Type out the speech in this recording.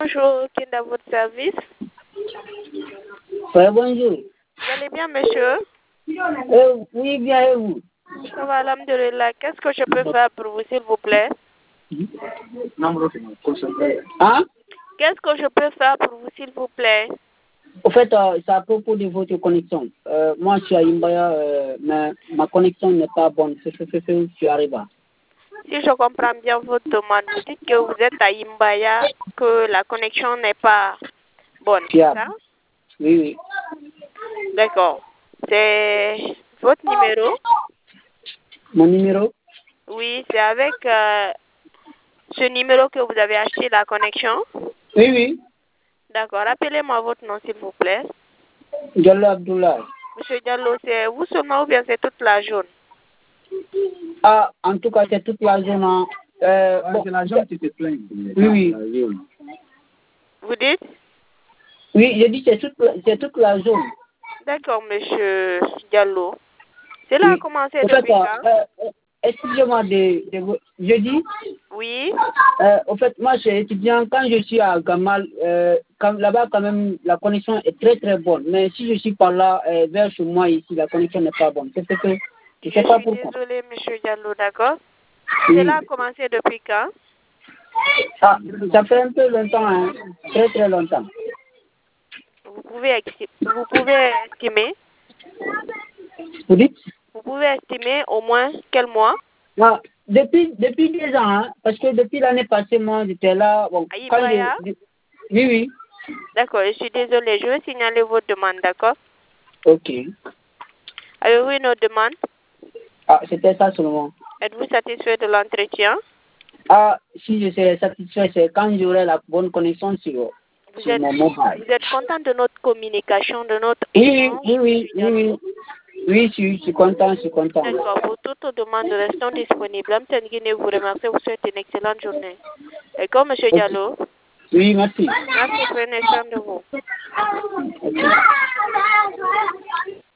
Bonjour, qui est à votre service? Bonjour. Vous allez bien, monsieur? Oui, bien et vous? Ça va, alhamdulillah. Qu'est-ce que je peux faire pour vous, s'il vous plaît? Hein? Qu'est-ce que je peux faire pour vous, s'il vous plaît? Au fait, c'est à propos de votre connexion. Moi, je suis à Imbaya, mais ma connexion n'est pas bonne. Je suis arrivé. Si je comprends bien votre demande, vous dites que vous êtes à Imbaya, que la connexion n'est pas bonne, c'est ça? Oui, oui. D'accord. C'est votre numéro? Mon numéro? Oui, c'est avec ce numéro que vous avez acheté la connexion? Oui, oui. D'accord. Rappelez-moi votre nom, s'il vous plaît. Diallo Abdoulaye. Monsieur Diallo, c'est vous seulement ou bien c'est toute la zone? Ah, en tout cas, c'est toute la zone. Bon, c'est la zone qui se plaint. Oui, oui. Vous dites? Oui, je dis c'est toute la zone. D'accord, monsieur Diallo. Cela Oui. a commencé Au fait, depuis quand? excusez-moi je dis. Oui. Au fait, moi, je suis étudiant. Quand je suis à Gamal, là-bas, quand même, la connexion est très, très bonne. Mais si je suis par là, vers chez moi, ici, la connexion n'est pas bonne. C'est ce que je Je sais pas suis pourquoi. désolée, monsieur Diallo, d'accord? Oui. Cela a commencé depuis quand? Ah, ça fait un peu longtemps, hein. Très, très longtemps. Vous pouvez estimer? Vous dites? Vous pouvez estimer au moins quel mois? Ah, depuis 2 ans, hein, parce que depuis l'année passée, moi, j'étais là. Bon, À Imbaya? oui, oui. D'accord, je suis désolée. Je vais signaler votre demande, d'accord? Ok. Avez-vous une autre demande? Ah, c'était ça seulement. Êtes-vous satisfait de l'entretien? Ah, si je serais satisfait, c'est quand j'aurai la bonne connexion sur mon mobile. Vous êtes content de notre communication, de notre Oui, échange, oui, oui, monsieur Diallo? oui, je suis content, je suis content. D'accord, pour toute demande, restons disponibles. Amten Guinée vous remercie, vous souhaite une excellente journée. D'accord, monsieur Diallo? Oui, merci. Merci, prenez soin de vous. Ok.